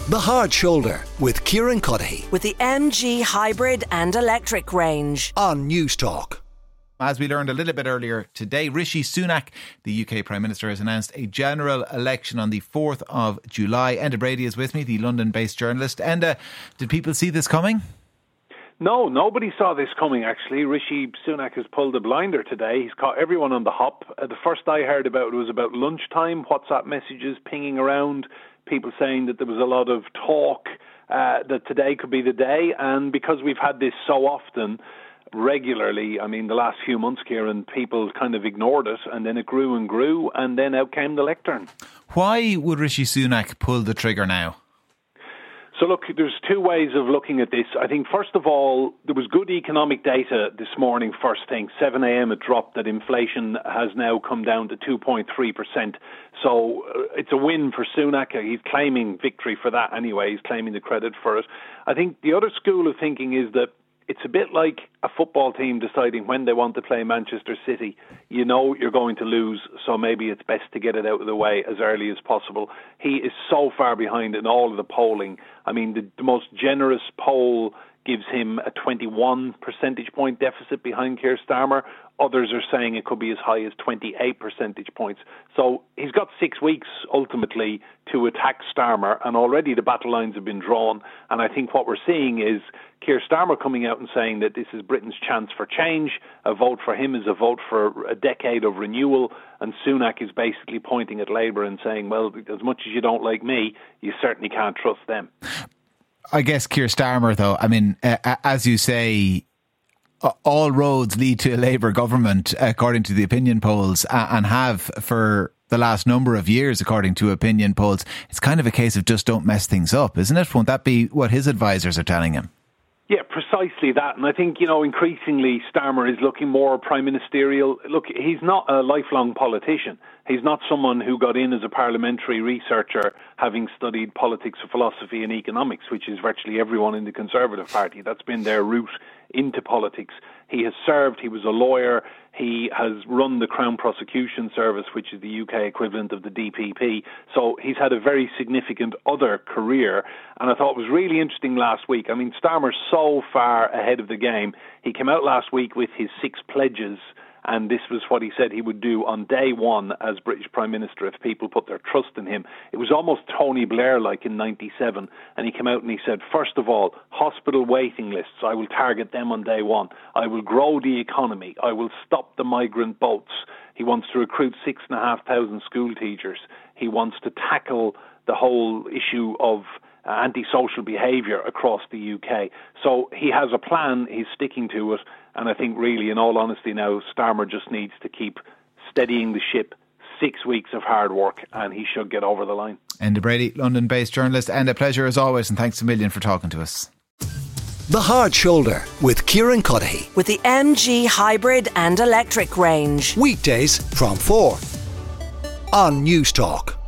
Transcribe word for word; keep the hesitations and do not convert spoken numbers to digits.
The Hard Shoulder with Kieran Cuddihy with the M G hybrid and electric range on News Talk. As we learned a little bit earlier today, Rishi Sunak, the U K Prime Minister, has announced a general election on the fourth of July. Enda Brady is with me, the London-based journalist. Enda, did people see this coming? No, nobody saw this coming, actually. Rishi Sunak has pulled a blinder today. He's caught everyone on the hop. Uh, the first I heard about it was about lunchtime, WhatsApp messages pinging around, people saying that there was a lot of talk uh, that today could be the day. And because we've had this so often, regularly, I mean, the last few months, Kieran, people kind of ignored it, and then it grew and grew, and then out came the lectern. Why would Rishi Sunak pull the trigger now? So look, there's two ways of looking at this. I think, first of all, there was good economic data this morning, first thing. seven a.m. it dropped that inflation has now come down to two point three percent. So uh, it's a win for Sunak. He's claiming victory for that anyway. He's claiming the credit for it. I think the other school of thinking is that it's a bit like a football team deciding when they want to play Manchester City. You know you're going to lose, so maybe it's best to get it out of the way as early as possible. He is so far behind in all of the polling. I mean, the, the most generous poll gives him a twenty-one percentage point deficit behind Keir Starmer. Others are saying it could be as high as twenty-eight percentage points. So he's got six weeks, ultimately, to attack Starmer, and already the battle lines have been drawn. And I think what we're seeing is Keir Starmer coming out and saying that this is Britain's chance for change. A vote for him is a vote for a decade of renewal. And Sunak is basically pointing at Labour and saying, well, as much as you don't like me, you certainly can't trust them. I guess Keir Starmer, though, I mean, uh, as you say, all roads lead to a Labour government, according to the opinion polls, uh, and have for the last number of years, according to opinion polls. It's kind of a case of just don't mess things up, isn't it? Won't that be what his advisors are telling him? Yeah, precisely that. And I think, you know, increasingly Starmer is looking more prime ministerial. Look, he's not a lifelong politician. He's not someone who got in as a parliamentary researcher having studied politics, philosophy and economics, which is virtually everyone in the Conservative Party. That's been their route into politics. He has served, he was a lawyer, he has run the Crown Prosecution Service, which is the U K equivalent of the D P P. So he's had a very significant other career. And I thought it was really interesting last week. I mean, Starmer's so far ahead of the game. He came out last week with his six pledges, and this was what he said he would do on day one as British Prime Minister if people put their trust in him. It was almost Tony Blair-like in ninety-seven. And he came out and he said, first of all, hospital waiting lists. I will target them on day one. I will grow the economy. I will stop the migrant boats. He wants to recruit six and a half thousand school teachers. He wants to tackle the whole issue of uh, antisocial behaviour across the U K. So he has a plan. He's sticking to it. And I think really, in all honesty now, Starmer just needs to keep steadying the ship. Six weeks of hard work and he should get over the line. Enda Brady, London-based journalist. And a pleasure as always, and thanks a million for talking to us. The Hard Shoulder with Kieran Cuddihy with the M G hybrid and electric range. Weekdays from four on News Talk.